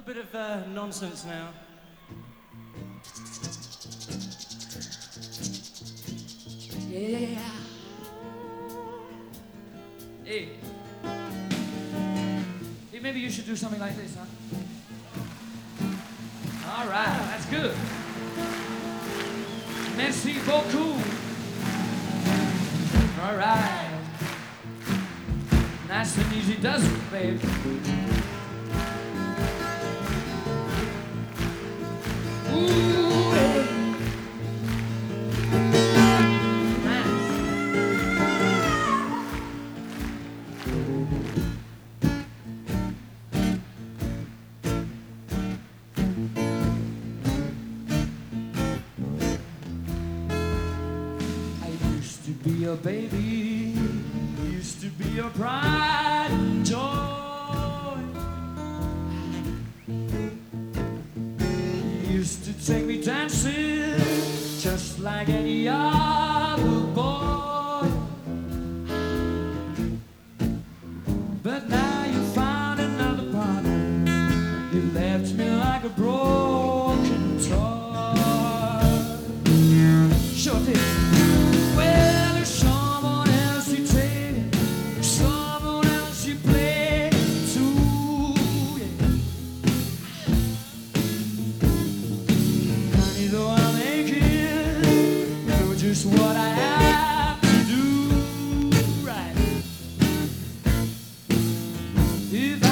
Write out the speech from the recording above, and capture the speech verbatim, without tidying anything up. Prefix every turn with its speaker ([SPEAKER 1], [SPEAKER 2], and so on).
[SPEAKER 1] bit of uh, nonsense now. Yeah. Hey. Hey, maybe you should do something like this, huh? All right, that's good. Merci beaucoup. All right. Nice and easy does it, babe. Ooh, hey. Nice. I used to be your baby, used to be your pride and joy. You used to take me dancing just like any other boy. But now you found another partner, you left me like a broken toy. Sure did. Well, there's someone else you take, someone else you play to, yeah. Honey, though I'm aching, you know just what I have to do, right? If